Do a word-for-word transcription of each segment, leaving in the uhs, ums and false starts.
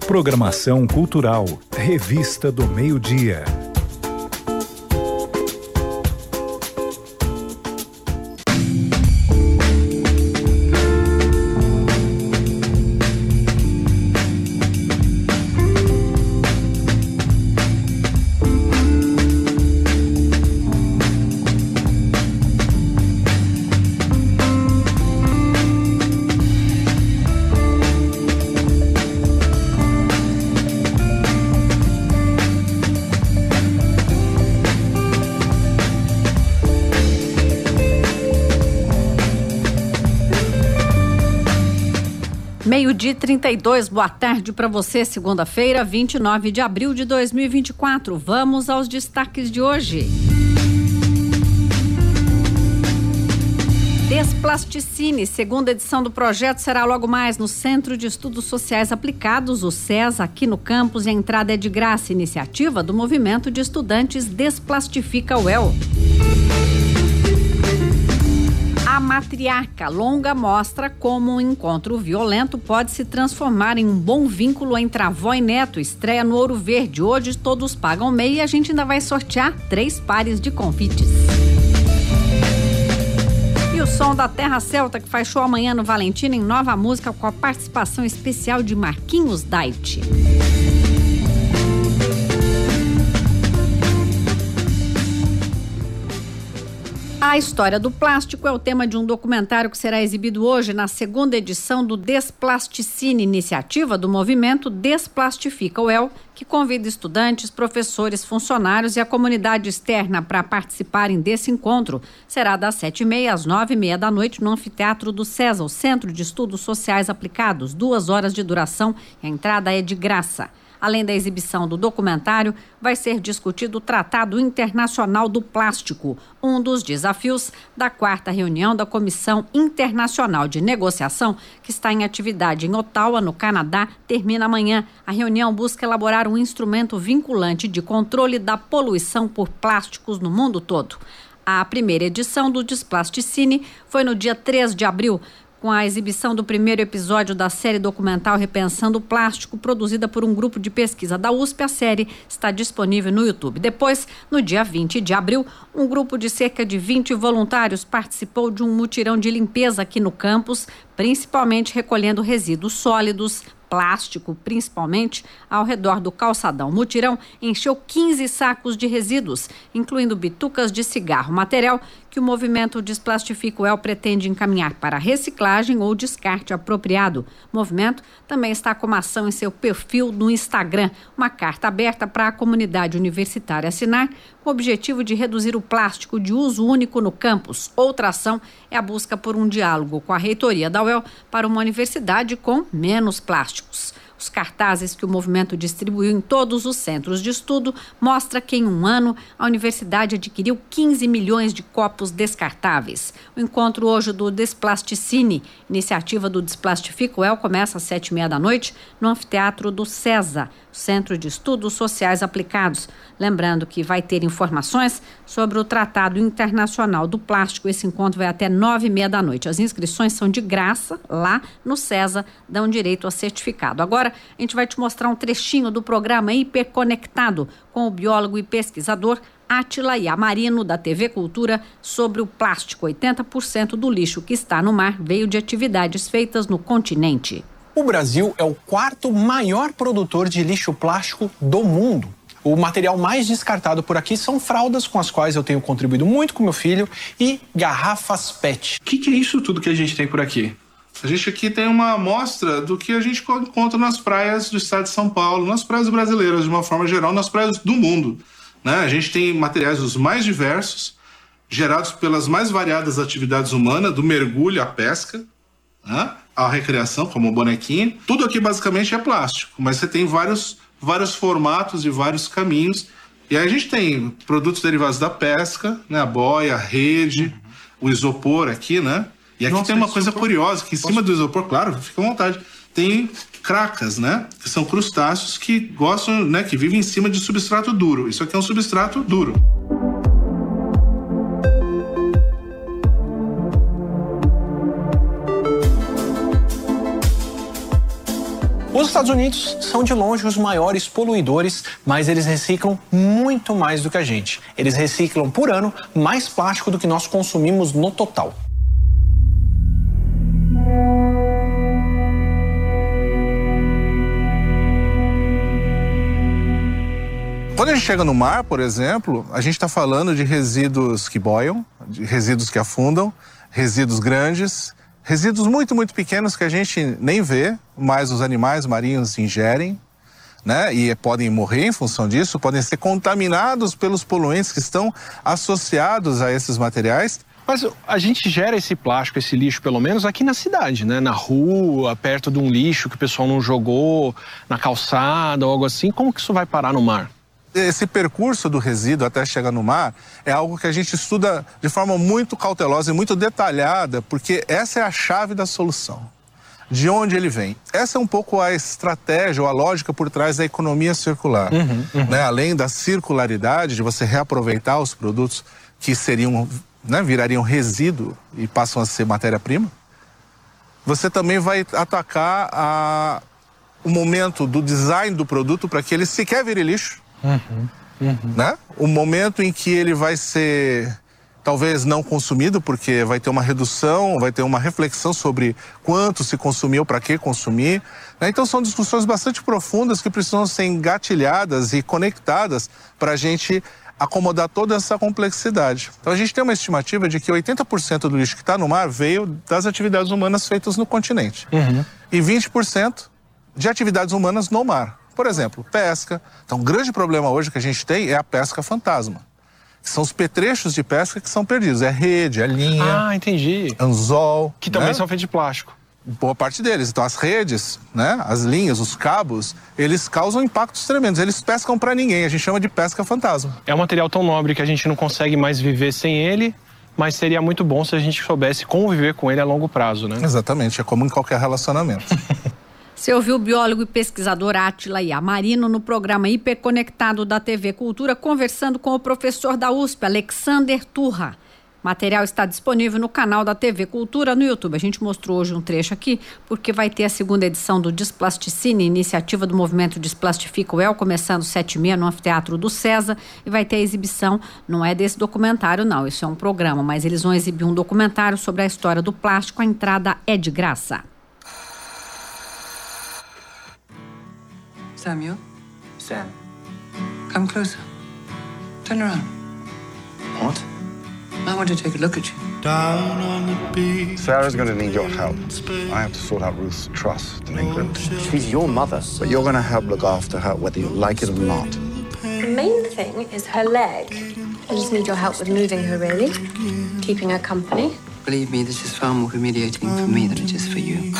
Programação cultural, Revista do Meio-Dia. Meio-dia trinta e dois, boa tarde para você, segunda-feira, vinte e nove de abril de dois mil e vinte e quatro. Vamos aos destaques de hoje. Desplasticine, segunda edição do projeto será logo mais no Centro de Estudos Sociais Aplicados, o SESA, aqui no campus, e a entrada é de graça, iniciativa do Movimento de Estudantes Desplastifica U E L. A Matriarca, longa mostra como um encontro violento pode se transformar em um bom vínculo entre avó e neto. Estreia no Ouro Verde. Hoje todos pagam meia e a gente ainda vai sortear três pares de convites. E o som da Terra Celta, que faz show amanhã no Valentina em nova música com a participação especial de Marquinhos Dait. A história do plástico é o tema de um documentário que será exibido hoje na segunda edição do Desplasticine, iniciativa do movimento Desplastifica U E L, que convida estudantes, professores, funcionários e a comunidade externa para participarem desse encontro. Será das sete e meia às nove e meia da noite no Anfiteatro do SESA, o Centro de Estudos Sociais Aplicados. Duas horas de duração e a entrada é de graça. Além da exibição do documentário, vai ser discutido o Tratado Internacional do Plástico, um dos desafios da quarta reunião da Comissão Internacional de Negociação, que está em atividade em Ottawa, no Canadá, termina amanhã. A reunião busca elaborar um instrumento vinculante de controle da poluição por plásticos no mundo todo. A primeira edição do Desplasticine foi no dia três de abril, com a exibição do primeiro episódio da série documental Repensando o Plástico, produzida por um grupo de pesquisa da U S P. A série está disponível no YouTube. Depois, no dia vinte de abril, um grupo de cerca de vinte voluntários participou de um mutirão de limpeza aqui no campus, principalmente recolhendo resíduos sólidos, plástico, principalmente, ao redor do calçadão. O mutirão encheu quinze sacos de resíduos, incluindo bitucas de cigarro, material que o movimento Desplastifica U E L pretende encaminhar para reciclagem ou descarte apropriado. O movimento também está com uma ação em seu perfil no Instagram, uma carta aberta para a comunidade universitária assinar, com o objetivo de reduzir o plástico de uso único no campus. Outra ação é a busca por um diálogo com a reitoria da U E L para uma universidade com menos plásticos. Os cartazes que o movimento distribuiu em todos os centros de estudo mostram que em um ano a universidade adquiriu quinze milhões de copos descartáveis. O encontro hoje do Desplasticine, iniciativa do Desplastifica U E L, começa às sete e meia da noite no Anfiteatro do SESA, Centro de Estudos Sociais Aplicados. Lembrando que vai ter informações sobre o Tratado Internacional do Plástico. Esse encontro vai até nove e meia da noite. As inscrições são de graça lá no SESA, dão direito a certificado. Agora a gente vai te mostrar um trechinho do programa Hiperconectado com o biólogo e pesquisador Átila Yamarino, da T V Cultura, sobre o plástico. oitenta por cento do lixo que está no mar veio de atividades feitas no continente. O Brasil é o quarto maior produtor de lixo plástico do mundo. O material mais descartado por aqui são fraldas, com as quais eu tenho contribuído muito com meu filho, e garrafas P E T. O que, que é isso tudo que a gente tem por aqui? A gente aqui tem uma amostra do que a gente encontra nas praias do estado de São Paulo, nas praias brasileiras, de uma forma geral, nas praias do mundo, né? A gente tem materiais os mais diversos, gerados pelas mais variadas atividades humanas, do mergulho à pesca, né? A recreação, como o bonequinho. Tudo aqui basicamente é plástico, mas você tem vários, vários formatos e vários caminhos. E aí a gente tem produtos derivados da pesca, né? A boia, a rede, uhum. O isopor aqui, né? E aqui Nossa, tem uma coisa isopor... curiosa, que em Posso... cima do isopor, claro, fica à vontade, tem cracas, né? Que são crustáceos que gostam, né? Que vivem em cima de substrato duro. Isso aqui é um substrato duro. Os Estados Unidos são de longe os maiores poluidores, mas eles reciclam muito mais do que a gente. Eles reciclam por ano mais plástico do que nós consumimos no total. Quando a gente chega no mar, por exemplo, a gente está falando de resíduos que boiam, de resíduos que afundam, resíduos grandes, resíduos muito, muito pequenos que a gente nem vê, mas os animais marinhos ingerem, né? E podem morrer em função disso, podem ser contaminados pelos poluentes que estão associados a esses materiais. Mas a gente gera esse plástico, esse lixo, pelo menos aqui na cidade, né? Na rua, perto de um lixo que o pessoal não jogou, na calçada ou algo assim. Como que isso vai parar no mar? Esse percurso do resíduo até chegar no mar é algo que a gente estuda de forma muito cautelosa e muito detalhada, porque essa é a chave da solução. De onde ele vem? Essa é um pouco a estratégia ou a lógica por trás da economia circular. Uhum, uhum. Né? Além da circularidade, de você reaproveitar os produtos que seriam, né, virariam resíduo e passam a ser matéria-prima, você também vai atacar a, o momento do design do produto para que ele sequer vire lixo. Uhum, uhum. Né? O momento em que ele vai ser talvez não consumido, porque vai ter uma redução, vai ter uma reflexão sobre quanto se consumiu, para que consumir, né? Então são discussões bastante profundas que precisam ser engatilhadas e conectadas para a gente acomodar toda essa complexidade. Então a gente tem uma estimativa de que oitenta por cento do lixo que está no mar veio das atividades humanas feitas no continente, uhum. e vinte por cento de atividades humanas no mar. Por exemplo, pesca. Então, um grande problema hoje que a gente tem é a pesca fantasma. São os petrechos de pesca que são perdidos. É rede, é linha. Ah, entendi. Anzol. Que também, né, são feitos de plástico. Boa parte deles. Então, as redes, né, as linhas, os cabos, eles causam impactos tremendos. Eles pescam para ninguém. A gente chama de pesca fantasma. É um material tão nobre que a gente não consegue mais viver sem ele, mas seria muito bom se a gente soubesse conviver com ele a longo prazo, né? Exatamente. É como em qualquer relacionamento. Você ouviu o biólogo e pesquisador Átila Yamarino no programa Hiperconectado da T V Cultura, conversando com o professor da U S P, Alexander Turra. O material está disponível no canal da T V Cultura no YouTube. A gente mostrou hoje um trecho aqui, porque vai ter a segunda edição do Desplasticine, iniciativa do movimento Desplastifica o El, começando sete e meia no Anfiteatro do César, e vai ter a exibição, não é desse documentário não, isso é um programa, mas eles vão exibir um documentário sobre a história do plástico, a entrada é de graça. Samuel? Sam. Come closer. Turn around. What? I want to take a look at you. Sarah's going to need your help. I have to sort out Ruth's trust in England. She's your mother. But you're going to help look after her whether you like it or not. The main thing is her leg. I just need your help with moving her, really. Keeping her company. Believe me, this is far more humiliating for me than it is for you.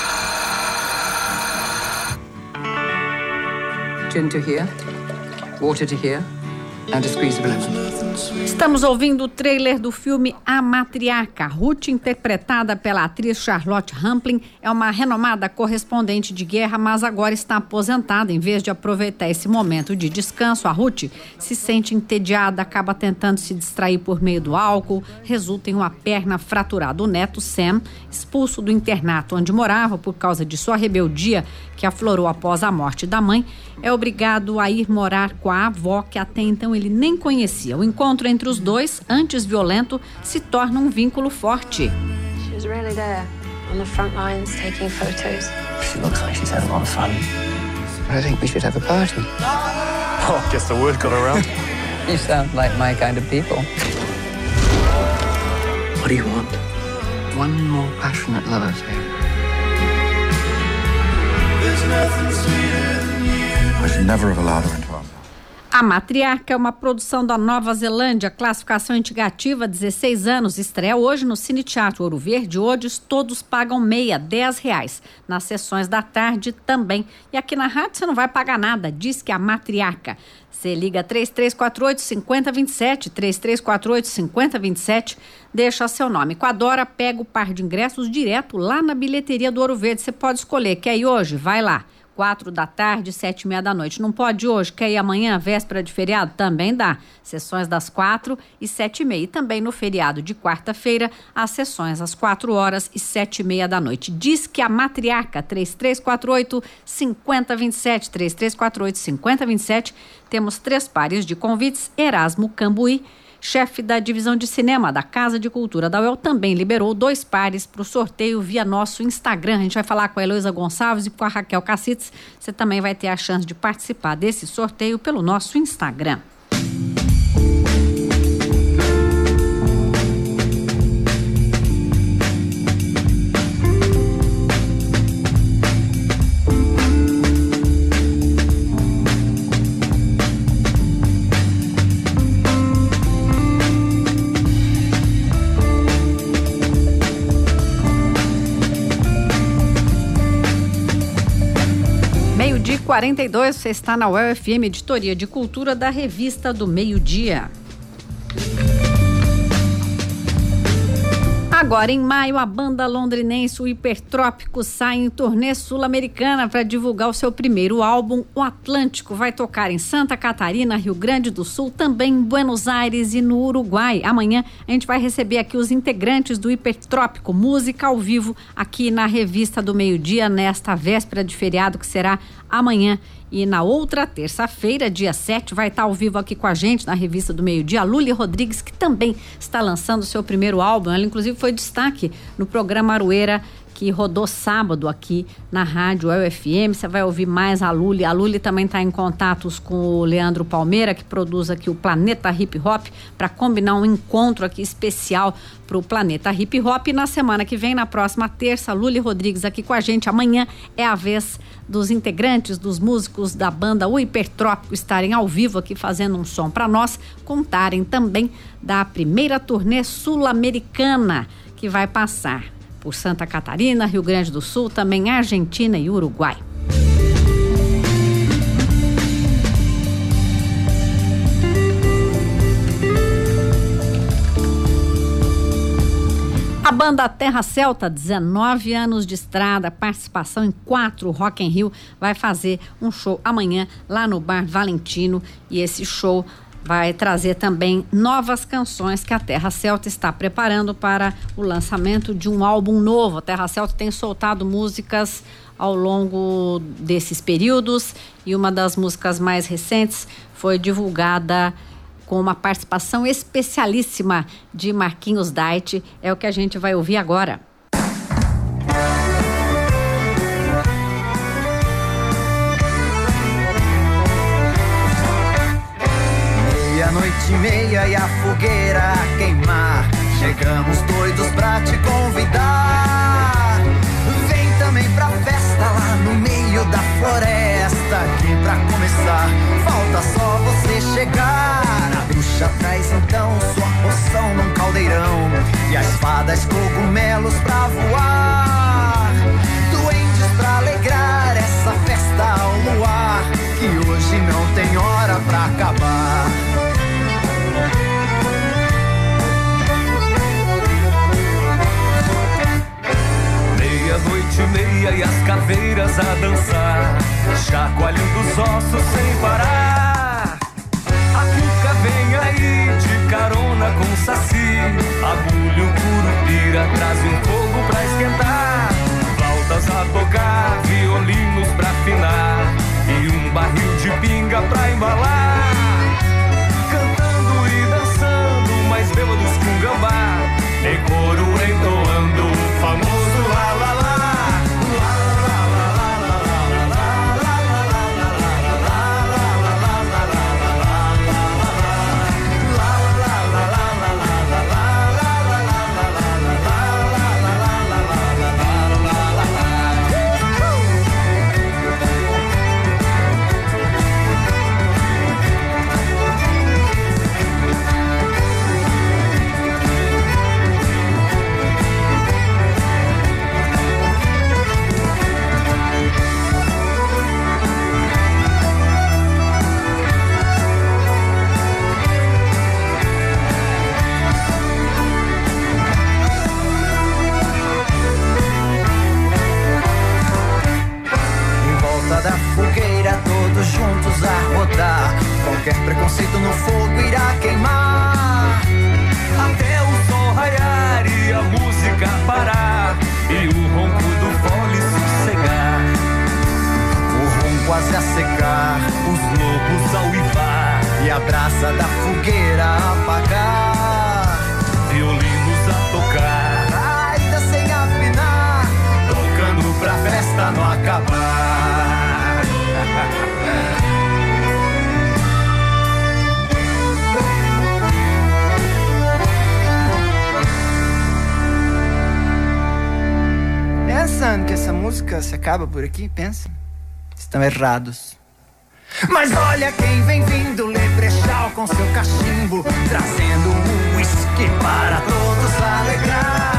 Gin to here, water to here, and a squeeze of lemon. Estamos ouvindo o trailer do filme A Matriarca. Ruth, interpretada pela atriz Charlotte Rampling, é uma renomada correspondente de guerra, mas agora está aposentada. Em vez de aproveitar esse momento de descanso, a Ruth se sente entediada, acaba tentando se distrair por meio do álcool, resulta em uma perna fraturada. O neto, Sam, expulso do internato onde morava por causa de sua rebeldia, que aflorou após a morte da mãe, é obrigado a ir morar com a avó, que até então ele nem conhecia. O encontro entre os dois, antes violento, se torna um vínculo forte. She was really there, on the front lines, taking photos. She looks like she's had a lot of fun. I think we should have a party. Oh, guess the word got around. You sound like my kind of people. What do you want? One more passionate love affair. I should never have allowed her into our house. A Matriarca é uma produção da Nova Zelândia, classificação indicativa, dezesseis anos, estreia hoje no Cine Teatro Ouro Verde. Hoje todos pagam meia, dez reais. Nas sessões da tarde também. E aqui na rádio você não vai pagar nada, diz que a Matriarca. Você liga três três quatro oito, cinco zero dois sete, três três quatro oito, cinco zero dois sete, deixa seu nome. Com a Dora, pega o par de ingressos direto lá na bilheteria do Ouro Verde. Você pode escolher, quer ir hoje? Vai lá. quatro da tarde, sete e meia da noite. Não pode hoje? Quer ir amanhã, véspera de feriado? Também dá. Sessões das quatro e sete e meia. E também no feriado de quarta-feira, as sessões às quatro horas e sete e meia da noite. Diz que a matriarca, três três quatro oito, cinco zero dois sete, três três quatro oito, cinco zero dois sete. Temos três pares de convites. Erasmo Cambuí, chefe da divisão de cinema da Casa de Cultura da U E L, também liberou dois pares para o sorteio via nosso Instagram. A gente vai falar com a Heloísa Gonçalves e com a Raquel Cacites. Você também vai ter a chance de participar desse sorteio pelo nosso Instagram. quarenta e dois, você está na U E L F M, editoria de cultura da Revista do Meio-Dia. Agora, em maio, a banda londrinense o Hipertrópico sai em turnê sul-americana para divulgar o seu primeiro álbum, O Atlântico. Vai tocar em Santa Catarina, Rio Grande do Sul, também em Buenos Aires e no Uruguai. Amanhã a gente vai receber aqui os integrantes do Hipertrópico, música ao vivo, aqui na Revista do Meio-Dia, nesta véspera de feriado, que será amanhã. E na outra terça-feira, dia sete, vai estar ao vivo aqui com a gente na Revista do Meio-Dia, a Luli Rodrigues, que também está lançando o seu primeiro álbum. Ela, inclusive, foi destaque no programa Aroeira, que rodou sábado aqui na rádio U E L F M. Você vai ouvir mais a Luli. A Luli também está em contatos com o Leandro Palmeira, que produz aqui o Planeta Hip Hop, para combinar um encontro aqui especial para o Planeta Hip Hop. E na semana que vem, na próxima terça, a Luli Rodrigues aqui com a gente. Amanhã é a vez dos integrantes, dos músicos da banda O Hipertrópico estarem ao vivo aqui fazendo um som para nós, contarem também da primeira turnê sul-americana que vai passar por Santa Catarina, Rio Grande do Sul, também Argentina e Uruguai. A banda Terra Celta, dezenove anos de estrada, participação em quatro Rock in Rio, vai fazer um show amanhã lá no Bar Valentino, e esse show vai trazer também novas canções que a Terra Celta está preparando para o lançamento de um álbum novo. A Terra Celta tem soltado músicas ao longo desses períodos, e uma das músicas mais recentes foi divulgada com uma participação especialíssima de Marquinhos Dait. É o que a gente vai ouvir agora. Meia-noite e meia e a fogueira a queimar. Chegamos doidos pra te convidar. Vem também pra festa lá no meio da floresta. Que pra começar, falta só você chegar. A bruxa traz então sua poção num caldeirão, e as fadas cogumelos pra voar. Duendes pra alegrar essa festa ao luar, que hoje não tem hora pra acabar. Meia-noite e meia e as caveiras a dançar, chacoalhando os ossos sem parar. A cuca vem aí de carona com o saci, agulha o curupira, traz um fogo pra esquentar. Flautas a tocar, violinos pra afinar, e um barril de pinga pra embalar. Cantando e dançando, mais bêbados com gambá, em coro entoando o famoso lá lá lá. fumaça da fogueira apagar, violinos a tocar, ainda sem afinar, tocando pra festa não acabar. Pensando que essa música se acaba por aqui, pensem, estão errados. Mas olha quem vem vindo, Leprechal com seu cachimbo, trazendo um whisky para todos alegrar.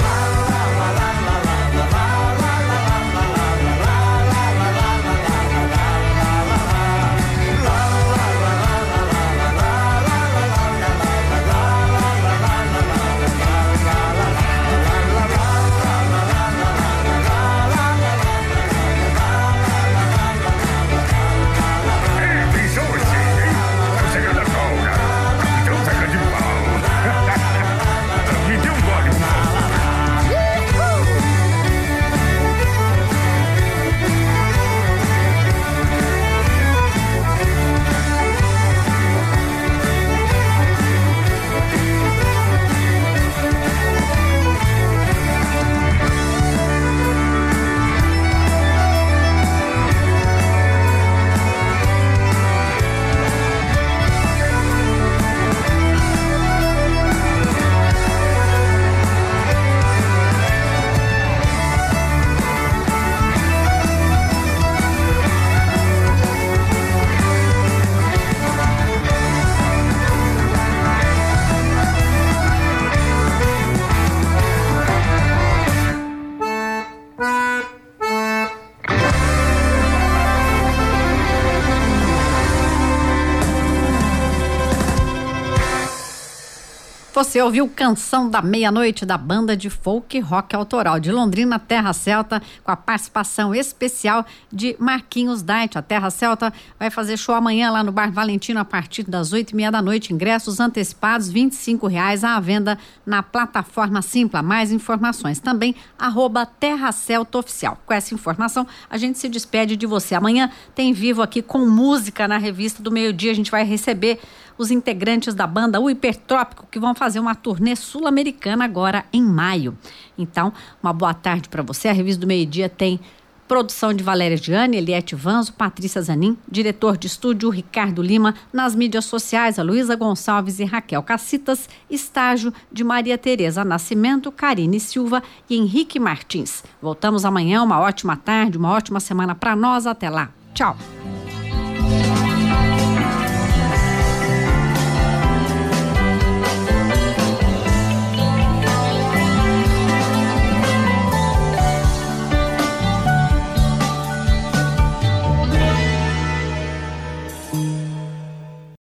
Você ouviu Canção da Meia-Noite, da banda de folk rock autoral de Londrina, Terra Celta, com a participação especial de Marquinhos Dait. A Terra Celta vai fazer show amanhã lá no Bar Valentino a partir das oito e meia da noite. Ingressos antecipados, vinte e cinco reais à venda na plataforma Simpla. Mais informações também, arroba Terra Celta Oficial. Com essa informação, a gente se despede de você. Amanhã tem Vivo aqui com música na Revista do Meio-Dia. A gente vai receber os integrantes da banda O Hipertrópico, que vão fazer uma turnê sul-americana agora em maio. Então, uma boa tarde para você. A Revista do Meio-Dia tem produção de Valéria Gianni, Eliette Vanzo, Patrícia Zanin, diretor de estúdio Ricardo Lima, nas mídias sociais a Luísa Gonçalves e Raquel Cacitas, estágio de Maria Tereza Nascimento, Karine Silva e Henrique Martins. Voltamos amanhã, uma ótima tarde, uma ótima semana para nós. Até lá. Tchau.